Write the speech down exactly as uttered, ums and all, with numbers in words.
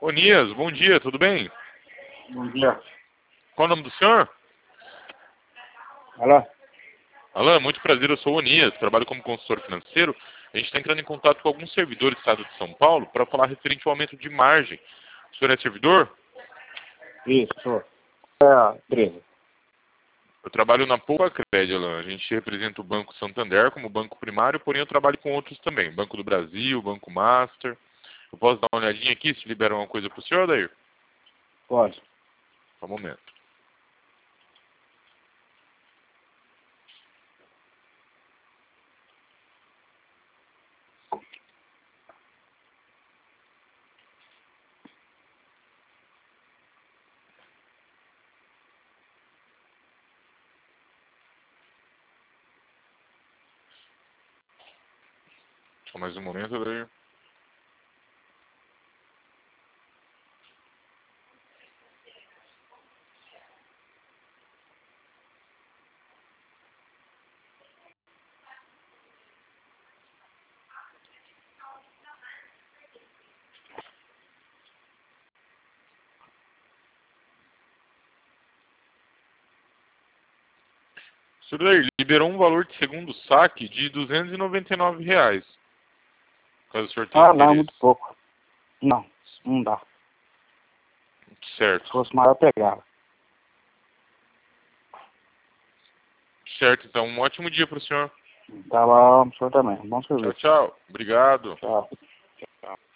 Onias, bom dia, tudo bem? Bom dia. Qual o nome do senhor? Alô? Alain, muito prazer, eu sou o Onias, trabalho como consultor financeiro. A gente está entrando em contato com alguns servidores do estado de São Paulo para falar referente ao aumento de margem. O senhor é servidor? Isso, sou. É a empresa. Eu trabalho na Poupa Cred, Alain. A gente representa o Banco Santander como banco primário, porém eu trabalho com outros também. Banco do Brasil, Banco Master. Eu posso dar uma olhadinha aqui, se libera uma coisa para o senhor, Adair? Pode. Só um momento. Só mais um momento, Adair. Senhor Adair, liberou um valor de segundo saque de duzentos e noventa e nove reais. Caso o senhor tenha Ah, não, interesse. muito pouco. Não, não dá. Certo. Se fosse maior, eu pegava. Certo, então um ótimo dia para o senhor. Tá lá, o senhor também. Bom Tchau, serviço. tchau. Obrigado. Tchau. Tchau.